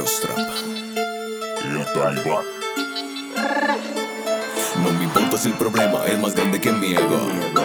Ostrap. El Talibán. No me importa si el problema es más grande que mi ego.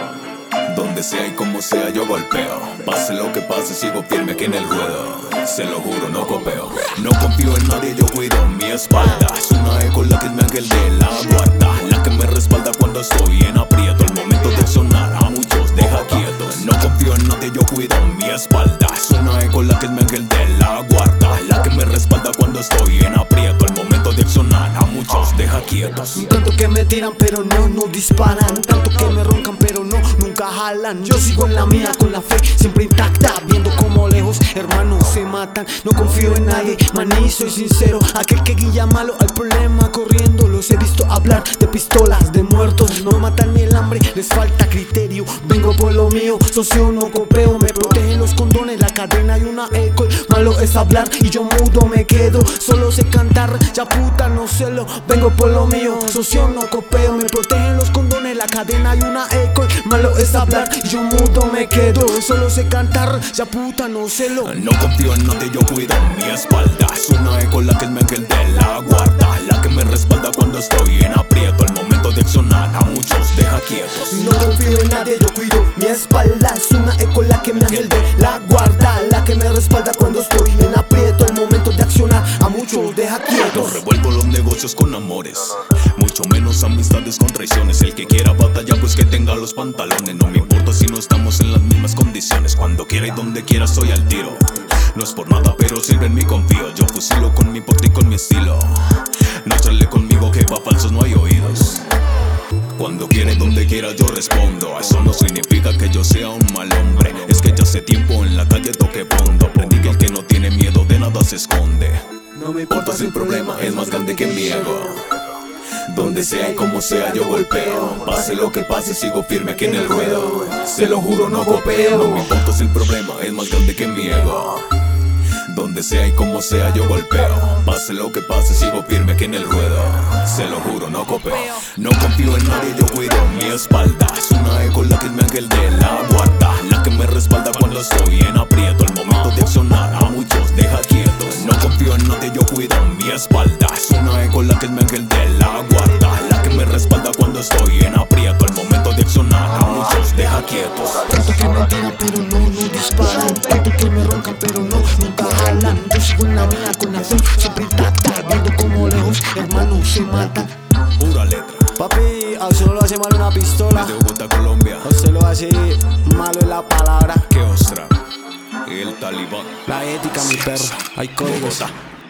Donde sea y como sea yo golpeo. Pase lo que pase sigo firme aquí en el ruedo. Se lo juro, no copeo. No confío en nadie, yo cuido mi espalda. Es una eco la que es mi ángel de la guarda, la que me respalda cuando estoy en aprieto. El momento de sonar a muchos deja quietos. No confío en nadie, yo cuido mi espalda. Es una eco la que es mi ángel de la guarda, la que me respalda cuando estoy en aprieto. El momento de sonar a muchos deja quietos. Tanto que me tiran pero no disparan. Tanto que me roncan pero nunca jalan. Yo sigo en la mía con la fe siempre intacta, viendo como lejos hermanos se matan. No confío en nadie, maní, soy sincero. Aquel que guía malo al problema corriendo. Los he visto hablar de pistolas, de muertos. No matan ni el hambre, les falta criterio. Vengo por lo mío, socio no copeo. Me protegen los condones, la cadena y una eco. Malo es hablar y yo mudo me quedo. Solo sé cantar, ya puta no celo. Vengo por lo mío, socio no copeo. Me protegen los condones, la cadena y una eco. Malo es hablar y yo mudo me quedo. Solo sé cantar, ya puta no celo. No confío en nadie, yo cuido mi espalda. Es una eco la que es mi ángel de la guarda, la que me respalda cuando estoy en aprieto. El momento de accionar a muchos deja quietos. No confío en nadie, yo cuido mi espalda. Es una eco la que me ángel de la guarda, la que me respalda cuando estoy en aprieto. El momento de accionar a muchos deja No quietos. revuelvo los negocios con amores, mucho menos amistades con traiciones. El que quiera batalla pues que tenga los pantalones. No me importa si no estamos en las mismas condiciones. Cuando quiera y donde quiera estoy al tiro. No es por nada pero siempre en mí confío. Yo fusilo con mi porte y con mi estilo. No charle conmigo que pa' falsos no hay oídos. Cuando quiera y donde quiera yo respondo. Eso no significa que yo sea un mal hombre. Es que ya hace tiempo en la calle toqué fondo. Aprendí que el que no tiene miedo de nada se esconde. No me importa si el problema es más grande que mi ego. Donde sea y como sea yo golpeo. Pase lo que pase sigo firme aquí en el ruedo. Se lo juro no copeo. No me importa si el problema es más grande que mi ego. Donde sea y como sea yo golpeo. Pase lo que pase sigo firme aquí en el ruedo. Se lo juro no copeo. No confío en nadie, yo cuido mi espalda. Es una eco la que es mi ángel de la guarda, la que me respalda cuando estoy en aprieto. El momento de accionar a muchos deja quietos. No confío en nadie, yo cuido mi espalda. Es una eco la que es mi ángel de la guarda, la que me respalda cuando estoy en aprieto. El momento de accionar a muchos deja quietos. Tanto que me tiran pero no disparan. Tanto que me roncan pero nunca jalan. Yo sigo en la mía con la fe siempre intacta, viendo como lejos hermanos se matan. Pura letra. Papi, a usted no lo hace mal una pistola. De Bogotá, Colombia. A usted lo hace malo en la palabra. Que Ostrap. El Talibán. La ética, mi perro, hay códigos. Bogotá.